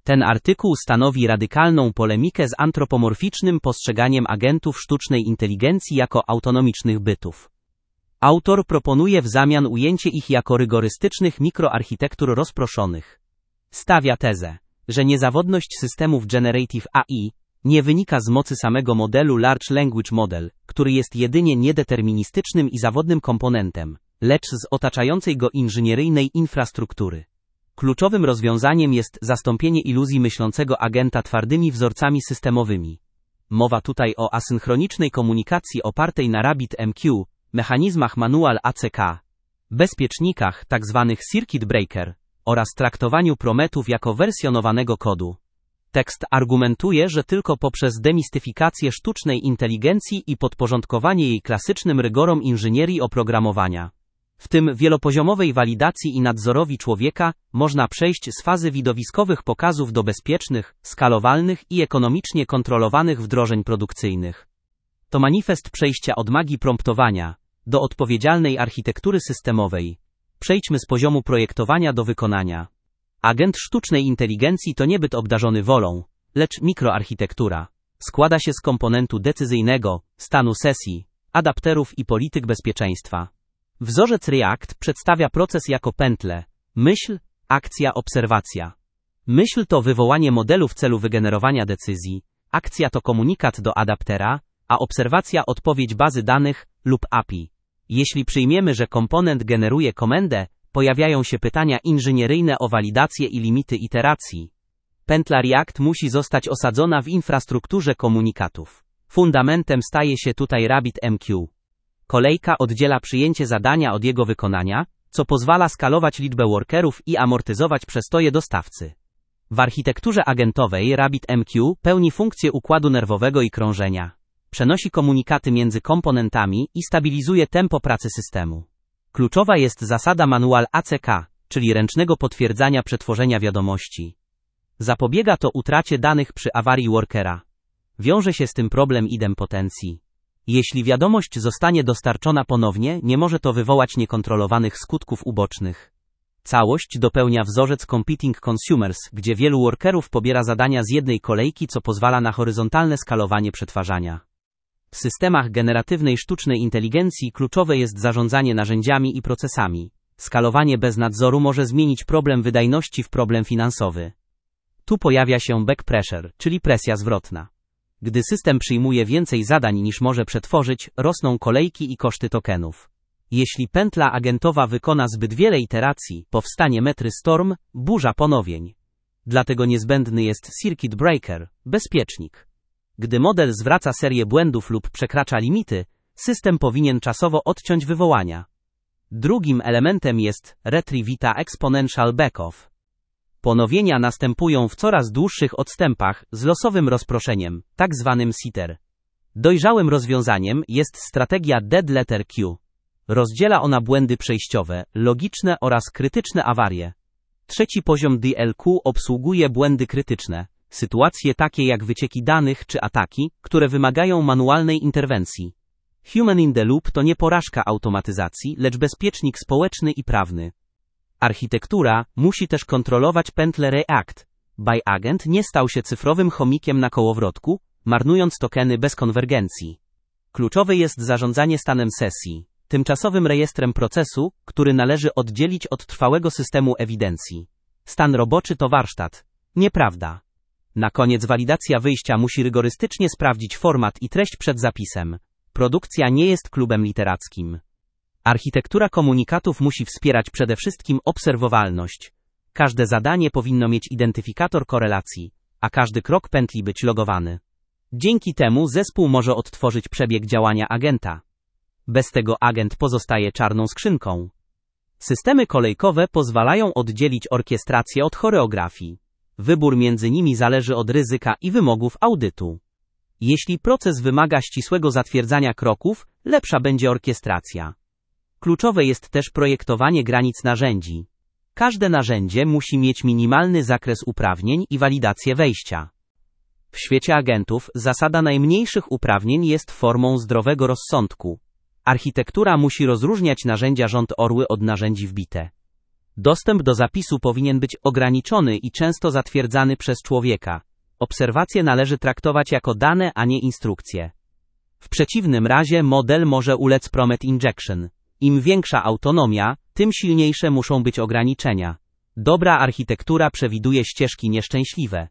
Ten artykuł stanowi radykalną polemikę z antropomorficznym postrzeganiem agentów sztucznej inteligencji jako autonomicznych bytów. Autor proponuje w zamian ujęcie ich jako rygorystycznych mikroarchitektur rozproszonych. Stawia tezę, że niezawodność systemów Generative AI nie wynika z mocy samego modelu Large Language Model, który jest jedynie niedeterministycznym i zawodnym komponentem, lecz z otaczającej go inżynieryjnej infrastruktury. Kluczowym rozwiązaniem jest zastąpienie iluzji myślącego agenta twardymi wzorcami systemowymi. Mowa tutaj o asynchronicznej komunikacji opartej na RabbitMQ, mechanizmach Manual ACK, bezpiecznikach tzw. Circuit Breaker oraz traktowaniu prometów jako wersjonowanego kodu. Tekst argumentuje, że tylko poprzez demistyfikację sztucznej inteligencji i podporządkowanie jej klasycznym rygorom inżynierii oprogramowania, w tym wielopoziomowej walidacji i nadzorowi człowieka, można przejść z fazy widowiskowych pokazów do bezpiecznych, skalowalnych i ekonomicznie kontrolowanych wdrożeń produkcyjnych. To manifest przejścia od magii promptowania do odpowiedzialnej architektury systemowej. Przejdźmy z poziomu projektowania do wykonania. Agent sztucznej inteligencji to nie byt obdarzony wolą, lecz mikroarchitektura. Składa się z komponentu decyzyjnego, stanu sesji, adapterów i polityk bezpieczeństwa. Wzorzec React przedstawia proces jako pętlę: myśl, akcja, obserwacja. Myśl to wywołanie modelu w celu wygenerowania decyzji, akcja to komunikat do adaptera, a obserwacja odpowiedź bazy danych lub API. Jeśli przyjmiemy, że komponent generuje komendę, pojawiają się pytania inżynieryjne o walidację i limity iteracji. Pętla React musi zostać osadzona w infrastrukturze komunikatów. Fundamentem staje się tutaj RabbitMQ. Kolejka oddziela przyjęcie zadania od jego wykonania, co pozwala skalować liczbę workerów i amortyzować przestoje dostawcy. W architekturze agentowej RabbitMQ pełni funkcję układu nerwowego i krążenia. Przenosi komunikaty między komponentami i stabilizuje tempo pracy systemu. Kluczowa jest zasada Manual ACK, czyli ręcznego potwierdzania przetworzenia wiadomości. Zapobiega to utracie danych przy awarii workera. Wiąże się z tym problem idempotencji. Jeśli wiadomość zostanie dostarczona ponownie, nie może to wywołać niekontrolowanych skutków ubocznych. Całość dopełnia wzorzec Competing Consumers, gdzie wielu workerów pobiera zadania z jednej kolejki, co pozwala na horyzontalne skalowanie przetwarzania. W systemach generatywnej sztucznej inteligencji kluczowe jest zarządzanie narzędziami i procesami. Skalowanie bez nadzoru może zmienić problem wydajności w problem finansowy. Tu pojawia się backpressure, czyli presja zwrotna. Gdy system przyjmuje więcej zadań niż może przetworzyć, rosną kolejki i koszty tokenów. Jeśli pętla agentowa wykona zbyt wiele iteracji, powstanie metry storm, burza ponowień. Dlatego niezbędny jest Circuit Breaker, bezpiecznik. Gdy model zwraca serię błędów lub przekracza limity, system powinien czasowo odciąć wywołania. Drugim elementem jest Retrivita Exponential Backoff. Ponowienia następują w coraz dłuższych odstępach z losowym rozproszeniem, tak zwanym sitter. Dojrzałym rozwiązaniem jest strategia Dead Letter Queue. Rozdziela ona błędy przejściowe, logiczne oraz krytyczne awarie. Trzeci poziom DLQ obsługuje błędy krytyczne, sytuacje takie jak wycieki danych czy ataki, które wymagają manualnej interwencji. Human in the Loop to nie porażka automatyzacji, lecz bezpiecznik społeczny i prawny. Architektura musi też kontrolować pętlę React, by agent nie stał się cyfrowym chomikiem na kołowrotku, marnując tokeny bez konwergencji. Kluczowe jest zarządzanie stanem sesji, tymczasowym rejestrem procesu, który należy oddzielić od trwałego systemu ewidencji. Stan roboczy to warsztat. Nieprawda. Na koniec walidacja wyjścia musi rygorystycznie sprawdzić format i treść przed zapisem. Produkcja nie jest klubem literackim. Architektura komunikatów musi wspierać przede wszystkim obserwowalność. Każde zadanie powinno mieć identyfikator korelacji, a każdy krok pętli być logowany. Dzięki temu zespół może odtworzyć przebieg działania agenta. Bez tego agent pozostaje czarną skrzynką. Systemy kolejkowe pozwalają oddzielić orkiestrację od choreografii. Wybór między nimi zależy od ryzyka i wymogów audytu. Jeśli proces wymaga ścisłego zatwierdzania kroków, lepsza będzie orkiestracja. Kluczowe jest też projektowanie granic narzędzi. Każde narzędzie musi mieć minimalny zakres uprawnień i walidację wejścia. W świecie agentów zasada najmniejszych uprawnień jest formą zdrowego rozsądku. Architektura musi rozróżniać narzędzia rząd orły od narzędzi wbite. Dostęp do zapisu powinien być ograniczony i często zatwierdzany przez człowieka. Obserwacje należy traktować jako dane, a nie instrukcje. W przeciwnym razie model może ulec prompt injection. Im większa autonomia, tym silniejsze muszą być ograniczenia. Dobra architektura przewiduje ścieżki nieszczęśliwe.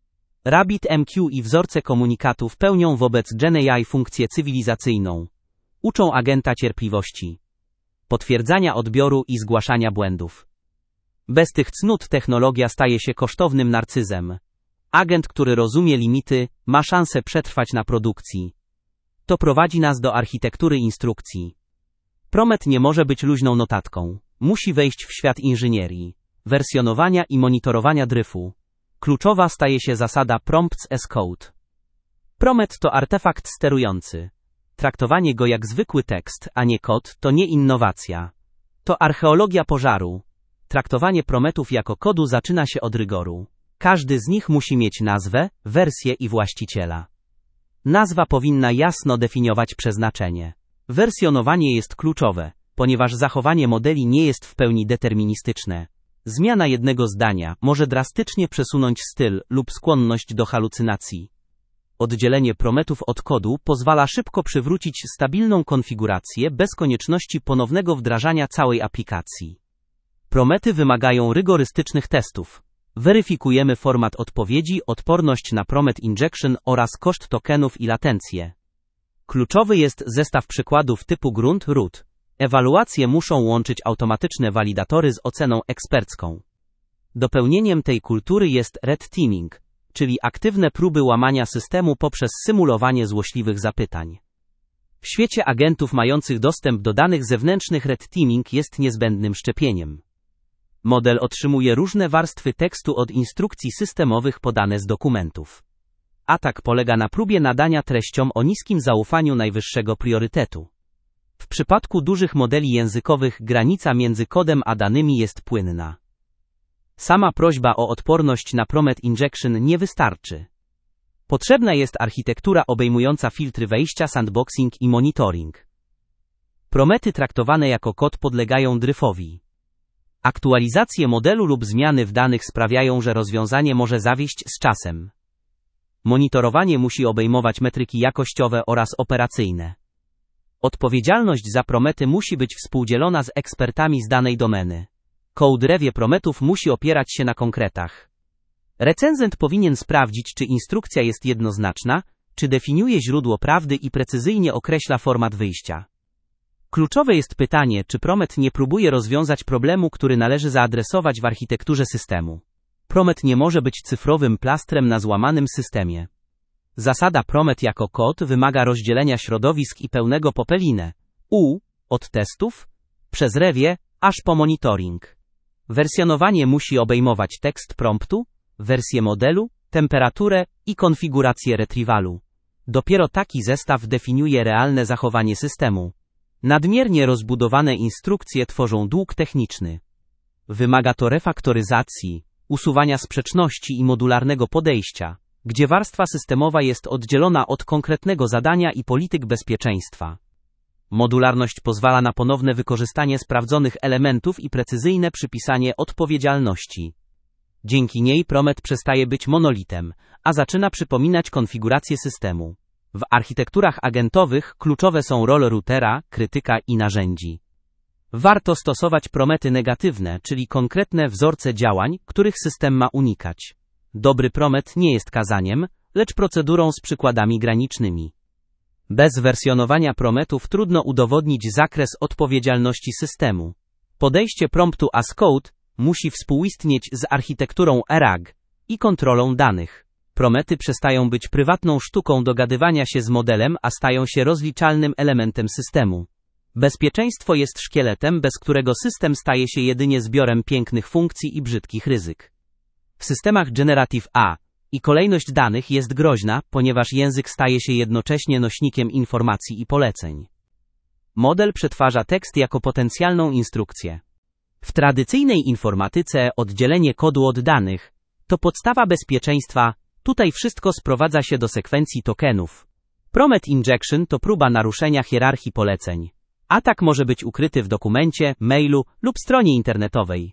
RabbitMQ i wzorce komunikatów pełnią wobec GenAI funkcję cywilizacyjną. Uczą agenta cierpliwości, potwierdzania odbioru i zgłaszania błędów. Bez tych cnót technologia staje się kosztownym narcyzem. Agent, który rozumie limity, ma szansę przetrwać na produkcji. To prowadzi nas do architektury instrukcji. Prompt nie może być luźną notatką. Musi wejść w świat inżynierii, wersjonowania i monitorowania dryfu. Kluczowa staje się zasada prompts as code. Prompt to artefakt sterujący. Traktowanie go jak zwykły tekst, a nie kod, to nie innowacja. To archeologia pożaru. Traktowanie promptów jako kodu zaczyna się od rygoru. Każdy z nich musi mieć nazwę, wersję i właściciela. Nazwa powinna jasno definiować przeznaczenie. Wersjonowanie jest kluczowe, ponieważ zachowanie modeli nie jest w pełni deterministyczne. Zmiana jednego zdania może drastycznie przesunąć styl lub skłonność do halucynacji. Oddzielenie promptów od kodu pozwala szybko przywrócić stabilną konfigurację bez konieczności ponownego wdrażania całej aplikacji. Prompty wymagają rygorystycznych testów. Weryfikujemy format odpowiedzi, odporność na prompt injection oraz koszt tokenów i latencję. Kluczowy jest zestaw przykładów typu grunt root. Ewaluacje muszą łączyć automatyczne walidatory z oceną ekspercką. Dopełnieniem tej kultury jest red teaming, czyli aktywne próby łamania systemu poprzez symulowanie złośliwych zapytań. W świecie agentów mających dostęp do danych zewnętrznych red teaming jest niezbędnym szczepieniem. Model otrzymuje różne warstwy tekstu od instrukcji systemowych podane z dokumentów. Atak polega na próbie nadania treściom o niskim zaufaniu najwyższego priorytetu. W przypadku dużych modeli językowych granica między kodem a danymi jest płynna. Sama prośba o odporność na prompt injection nie wystarczy. Potrzebna jest architektura obejmująca filtry wejścia, sandboxing i monitoring. Prompty traktowane jako kod podlegają dryfowi. Aktualizacje modelu lub zmiany w danych sprawiają, że rozwiązanie może zawieść z czasem. Monitorowanie musi obejmować metryki jakościowe oraz operacyjne. Odpowiedzialność za prompty musi być współdzielona z ekspertami z danej domeny. Code review promptów musi opierać się na konkretach. Recenzent powinien sprawdzić, czy instrukcja jest jednoznaczna, czy definiuje źródło prawdy i precyzyjnie określa format wyjścia. Kluczowe jest pytanie, czy prompt nie próbuje rozwiązać problemu, który należy zaadresować w architekturze systemu. Prompt nie może być cyfrowym plastrem na złamanym systemie. Zasada prompt jako kod wymaga rozdzielenia środowisk i pełnego popelinę. Od testów, przez review, aż po monitoring. Wersjonowanie musi obejmować tekst promptu, wersję modelu, temperaturę i konfigurację retrievalu. Dopiero taki zestaw definiuje realne zachowanie systemu. Nadmiernie rozbudowane instrukcje tworzą dług techniczny. Wymaga to refaktoryzacji, usuwania sprzeczności i modularnego podejścia, gdzie warstwa systemowa jest oddzielona od konkretnego zadania i polityk bezpieczeństwa. Modularność pozwala na ponowne wykorzystanie sprawdzonych elementów i precyzyjne przypisanie odpowiedzialności. Dzięki niej prompt przestaje być monolitem, a zaczyna przypominać konfigurację systemu. W architekturach agentowych kluczowe są role routera, krytyka i narzędzi. Warto stosować prompty negatywne, czyli konkretne wzorce działań, których system ma unikać. Dobry prompt nie jest kazaniem, lecz procedurą z przykładami granicznymi. Bez wersjonowania promptów trudno udowodnić zakres odpowiedzialności systemu. Podejście promptu as code musi współistnieć z architekturą RAG i kontrolą danych. Prompty przestają być prywatną sztuką dogadywania się z modelem, a stają się rozliczalnym elementem systemu. Bezpieczeństwo jest szkieletem, bez którego system staje się jedynie zbiorem pięknych funkcji i brzydkich ryzyk. W systemach Generative AI kolejność danych jest groźna, ponieważ język staje się jednocześnie nośnikiem informacji i poleceń. Model przetwarza tekst jako potencjalną instrukcję. W tradycyjnej informatyce oddzielenie kodu od danych to podstawa bezpieczeństwa. Tutaj wszystko sprowadza się do sekwencji tokenów. Prompt injection to próba naruszenia hierarchii poleceń. Atak może być ukryty w dokumencie, mailu lub stronie internetowej.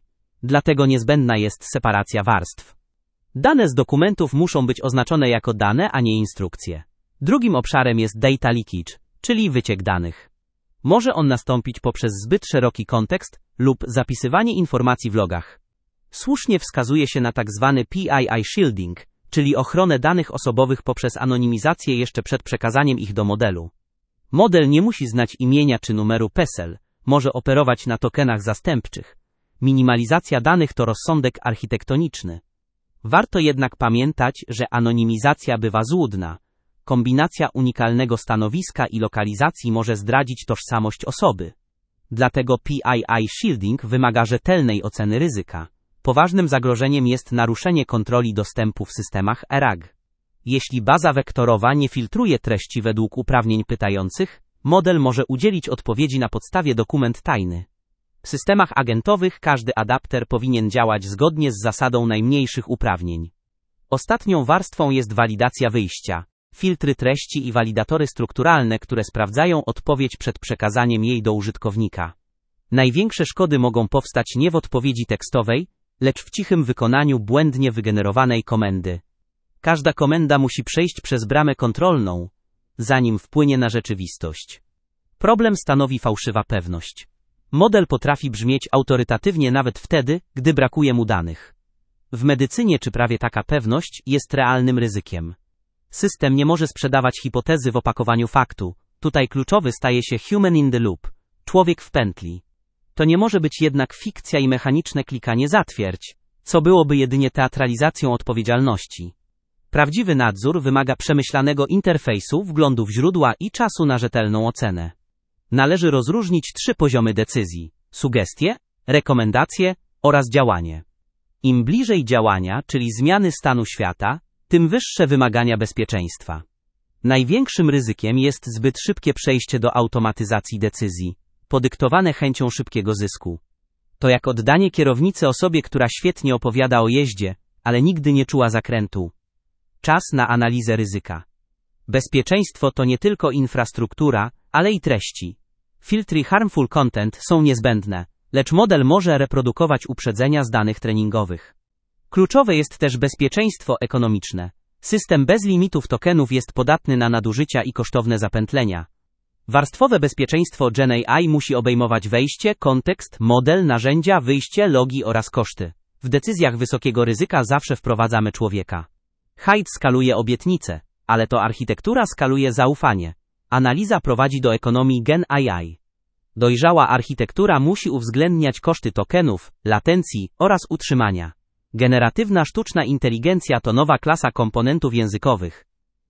Dlatego niezbędna jest separacja warstw. Dane z dokumentów muszą być oznaczone jako dane, a nie instrukcje. Drugim obszarem jest data leakage, czyli wyciek danych. Może on nastąpić poprzez zbyt szeroki kontekst lub zapisywanie informacji w logach. Słusznie wskazuje się na tzw. PII shielding, czyli ochronę danych osobowych poprzez anonimizację jeszcze przed przekazaniem ich do modelu. Model nie musi znać imienia czy numeru PESEL, może operować na tokenach zastępczych. Minimalizacja danych to rozsądek architektoniczny. Warto jednak pamiętać, że anonimizacja bywa złudna. Kombinacja unikalnego stanowiska i lokalizacji może zdradzić tożsamość osoby. Dlatego PII shielding wymaga rzetelnej oceny ryzyka. Poważnym zagrożeniem jest naruszenie kontroli dostępu w systemach RAG. Jeśli baza wektorowa nie filtruje treści według uprawnień pytających, model może udzielić odpowiedzi na podstawie dokument tajny. W systemach agentowych każdy adapter powinien działać zgodnie z zasadą najmniejszych uprawnień. Ostatnią warstwą jest walidacja wyjścia, filtry treści i walidatory strukturalne, które sprawdzają odpowiedź przed przekazaniem jej do użytkownika. Największe szkody mogą powstać nie w odpowiedzi tekstowej, lecz w cichym wykonaniu błędnie wygenerowanej komendy. Każda komenda musi przejść przez bramę kontrolną, zanim wpłynie na rzeczywistość. Problem stanowi fałszywa pewność. Model potrafi brzmieć autorytatywnie nawet wtedy, gdy brakuje mu danych. W medycynie czy prawie taka pewność jest realnym ryzykiem. System nie może sprzedawać hipotezy w opakowaniu faktu. Tutaj kluczowy staje się human in the loop, człowiek w pętli. To nie może być jednak fikcja i mechaniczne klikanie zatwierdź, co byłoby jedynie teatralizacją odpowiedzialności. Prawdziwy nadzór wymaga przemyślanego interfejsu, wglądu w źródła i czasu na rzetelną ocenę. Należy rozróżnić 3 poziomy decyzji: sugestie, rekomendacje oraz działanie. Im bliżej działania, czyli zmiany stanu świata, tym wyższe wymagania bezpieczeństwa. Największym ryzykiem jest zbyt szybkie przejście do automatyzacji decyzji, podyktowane chęcią szybkiego zysku. To jak oddanie kierownicy osobie, która świetnie opowiada o jeździe, ale nigdy nie czuła zakrętu. Czas na analizę ryzyka. Bezpieczeństwo to nie tylko infrastruktura, ale i treści. Filtry harmful content są niezbędne, lecz model może reprodukować uprzedzenia z danych treningowych. Kluczowe jest też bezpieczeństwo ekonomiczne. System bez limitów tokenów jest podatny na nadużycia i kosztowne zapętlenia. Warstwowe bezpieczeństwo GenAI musi obejmować wejście, kontekst, model, narzędzia, wyjście, logi oraz koszty. W decyzjach wysokiego ryzyka zawsze wprowadzamy człowieka. Hyde skaluje obietnice, ale to architektura skaluje zaufanie. Analiza prowadzi do ekonomii GenAI. Dojrzała architektura musi uwzględniać koszty tokenów, latencji oraz utrzymania. Generatywna sztuczna inteligencja to nowa klasa komponentów językowych.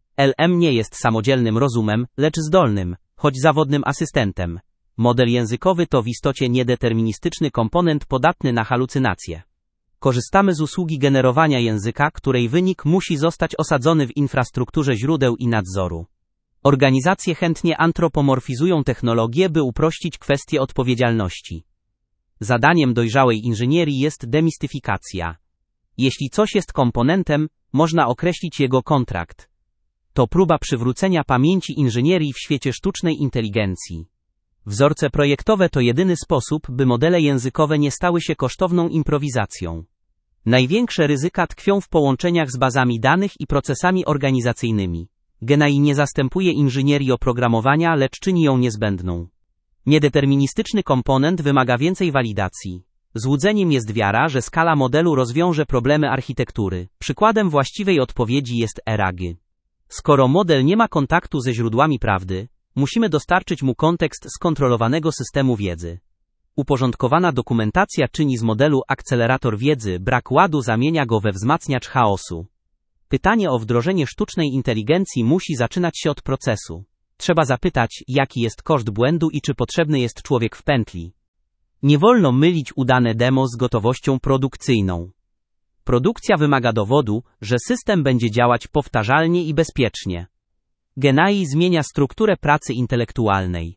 LM nie jest samodzielnym rozumem, lecz zdolnym, choć zawodnym asystentem. Model językowy to w istocie niedeterministyczny komponent podatny na halucynacje. Korzystamy z usługi generowania języka, której wynik musi zostać osadzony w infrastrukturze źródeł i nadzoru. Organizacje chętnie antropomorfizują technologię, by uprościć kwestię odpowiedzialności. Zadaniem dojrzałej inżynierii jest demistyfikacja. Jeśli coś jest komponentem, można określić jego kontrakt. To próba przywrócenia pamięci inżynierii w świecie sztucznej inteligencji. Wzorce projektowe to jedyny sposób, by modele językowe nie stały się kosztowną improwizacją. Największe ryzyka tkwią w połączeniach z bazami danych i procesami organizacyjnymi. GenAI nie zastępuje inżynierii oprogramowania, lecz czyni ją niezbędną. Niedeterministyczny komponent wymaga więcej walidacji. Złudzeniem jest wiara, że skala modelu rozwiąże problemy architektury. Przykładem właściwej odpowiedzi jest RAG. Skoro model nie ma kontaktu ze źródłami prawdy, musimy dostarczyć mu kontekst skontrolowanego systemu wiedzy. Uporządkowana dokumentacja czyni z modelu akcelerator wiedzy, brak ładu zamienia go we wzmacniacz chaosu. Pytanie o wdrożenie sztucznej inteligencji musi zaczynać się od procesu. Trzeba zapytać, jaki jest koszt błędu i czy potrzebny jest człowiek w pętli. Nie wolno mylić udane demo z gotowością produkcyjną. Produkcja wymaga dowodu, że system będzie działać powtarzalnie i bezpiecznie. GenAI zmienia strukturę pracy intelektualnej.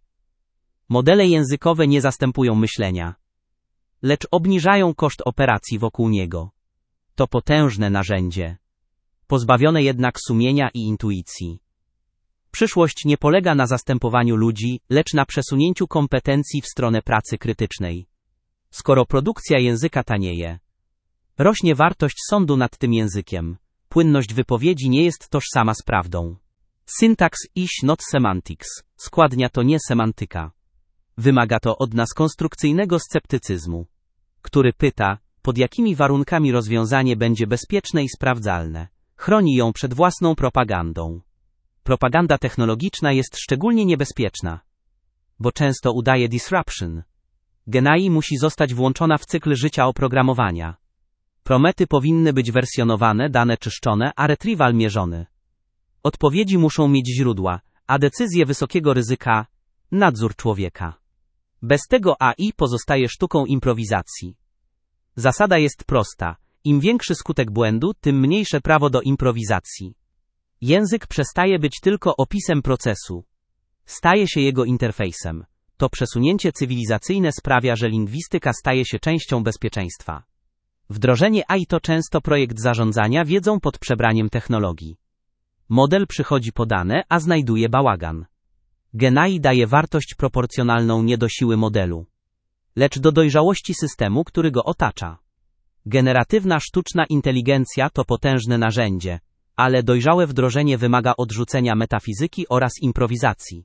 Modele językowe nie zastępują myślenia, lecz obniżają koszt operacji wokół niego. To potężne narzędzie, pozbawione jednak sumienia i intuicji. Przyszłość nie polega na zastępowaniu ludzi, lecz na przesunięciu kompetencji w stronę pracy krytycznej. Skoro produkcja języka tanieje, rośnie wartość sądu nad tym językiem. Płynność wypowiedzi nie jest tożsama z prawdą. Syntax is not semantics. Składnia to nie semantyka. Wymaga to od nas konstrukcyjnego sceptycyzmu, który pyta, pod jakimi warunkami rozwiązanie będzie bezpieczne i sprawdzalne. Chroni ją przed własną propagandą. Propaganda technologiczna jest szczególnie niebezpieczna, bo często udaje disruption. GenAI musi zostać włączona w cykl życia oprogramowania. Promety powinny być wersjonowane, dane czyszczone, a retrieval mierzony. Odpowiedzi muszą mieć źródła, a decyzje wysokiego ryzyka – nadzór człowieka. Bez tego AI pozostaje sztuką improwizacji. Zasada jest prosta. Im większy skutek błędu, tym mniejsze prawo do improwizacji. Język przestaje być tylko opisem procesu. Staje się jego interfejsem. To przesunięcie cywilizacyjne sprawia, że lingwistyka staje się częścią bezpieczeństwa. Wdrożenie AI to często projekt zarządzania wiedzą pod przebraniem technologii. Model przychodzi po dane, a znajduje bałagan. GenAI daje wartość proporcjonalną nie do siły modelu, lecz do dojrzałości systemu, który go otacza. Generatywna sztuczna inteligencja to potężne narzędzie, ale dojrzałe wdrożenie wymaga odrzucenia metafizyki oraz improwizacji.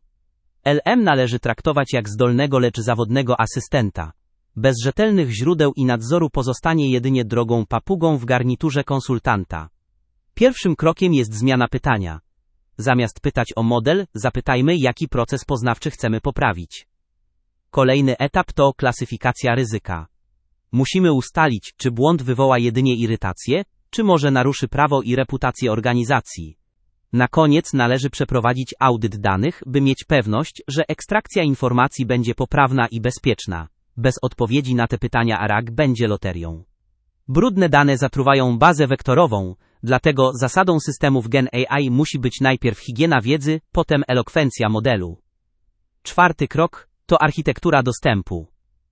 LM należy traktować jak zdolnego, lecz zawodnego asystenta. Bez rzetelnych źródeł i nadzoru pozostanie jedynie drogą papugą w garniturze konsultanta. Pierwszym krokiem jest zmiana pytania. Zamiast pytać o model, zapytajmy, jaki proces poznawczy chcemy poprawić. Kolejny etap to klasyfikacja ryzyka. Musimy ustalić, czy błąd wywoła jedynie irytację, czy może naruszy prawo i reputację organizacji. Na koniec należy przeprowadzić audyt danych, by mieć pewność, że ekstrakcja informacji będzie poprawna i bezpieczna. Bez odpowiedzi na te pytania RAG będzie loterią. Brudne dane zatruwają bazę wektorową, dlatego zasadą systemów GenAI musi być najpierw higiena wiedzy, potem elokwencja modelu. Czwarty krok to architektura dostępu.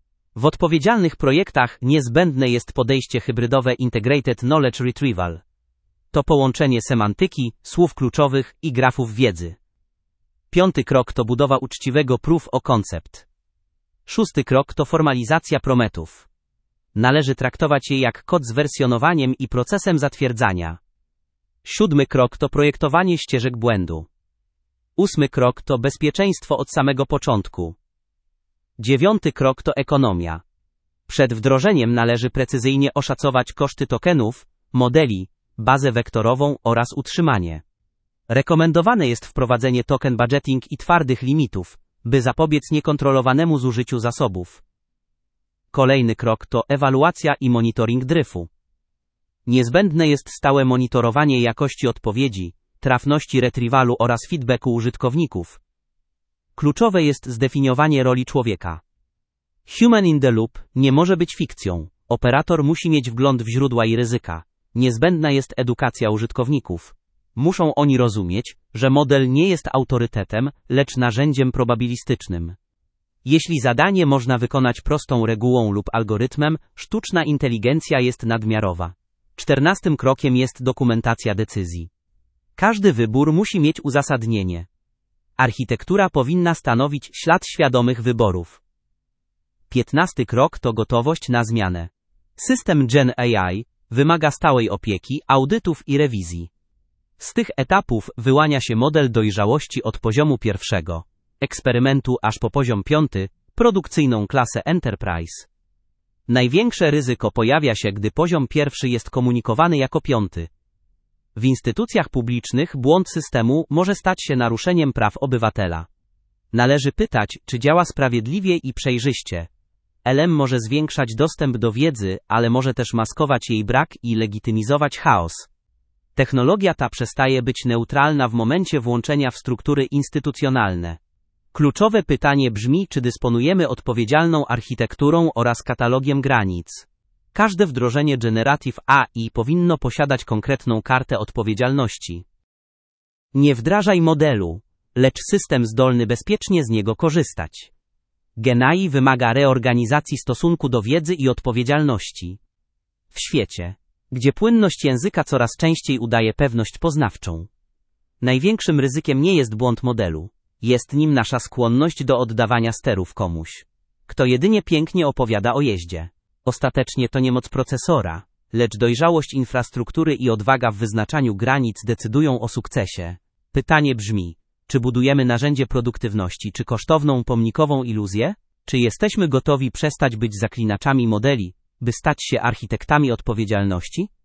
W odpowiedzialnych projektach niezbędne jest podejście hybrydowe Integrated Knowledge Retrieval. To połączenie semantyki, słów kluczowych i grafów wiedzy. Piąty krok to budowa uczciwego proof of concept. Szósty krok to formalizacja prometów. Należy traktować je jak kod z wersjonowaniem i procesem zatwierdzania. Siódmy krok to projektowanie ścieżek błędu. Ósmy krok to bezpieczeństwo od samego początku. Dziewiąty krok to ekonomia. Przed wdrożeniem należy precyzyjnie oszacować koszty tokenów, modeli, bazę wektorową oraz utrzymanie. Rekomendowane jest wprowadzenie token budgeting i twardych limitów, by zapobiec niekontrolowanemu zużyciu zasobów. Kolejny krok to ewaluacja i monitoring dryfu. Niezbędne jest stałe monitorowanie jakości odpowiedzi, trafności retrievalu oraz feedbacku użytkowników. Kluczowe jest zdefiniowanie roli człowieka. Human in the loop nie może być fikcją. Operator musi mieć wgląd w źródła i ryzyka. Niezbędna jest edukacja użytkowników. Muszą oni rozumieć, że model nie jest autorytetem, lecz narzędziem probabilistycznym. Jeśli zadanie można wykonać prostą regułą lub algorytmem, sztuczna inteligencja jest nadmiarowa. 14. krokiem jest dokumentacja decyzji. Każdy wybór musi mieć uzasadnienie. Architektura powinna stanowić ślad świadomych wyborów. 15. krok to gotowość na zmianę. System GenAI wymaga stałej opieki, audytów i rewizji. Z tych etapów wyłania się model dojrzałości od poziomu pierwszego, eksperymentu aż po poziom 5, produkcyjną klasę Enterprise. Największe ryzyko pojawia się, gdy poziom pierwszy jest komunikowany jako 5. W instytucjach publicznych błąd systemu może stać się naruszeniem praw obywatela. Należy pytać, czy działa sprawiedliwie i przejrzyście. LM może zwiększać dostęp do wiedzy, ale może też maskować jej brak i legitymizować chaos. Technologia ta przestaje być neutralna w momencie włączenia w struktury instytucjonalne. Kluczowe pytanie brzmi, czy dysponujemy odpowiedzialną architekturą oraz katalogiem granic. Każde wdrożenie Generative AI powinno posiadać konkretną kartę odpowiedzialności. Nie wdrażaj modelu, lecz system zdolny bezpiecznie z niego korzystać. GenAI wymaga reorganizacji stosunku do wiedzy i odpowiedzialności. W świecie, gdzie płynność języka coraz częściej udaje pewność poznawczą, największym ryzykiem nie jest błąd modelu, jest nim nasza skłonność do oddawania sterów komuś. kto jedynie pięknie opowiada o jeździe. Ostatecznie to nie moc procesora, lecz dojrzałość infrastruktury i odwaga w wyznaczaniu granic decydują o sukcesie. Pytanie brzmi, czy budujemy narzędzie produktywności, czy kosztowną, pomnikową iluzję? Czy jesteśmy gotowi przestać być zaklinaczami modeli, by stać się architektami odpowiedzialności?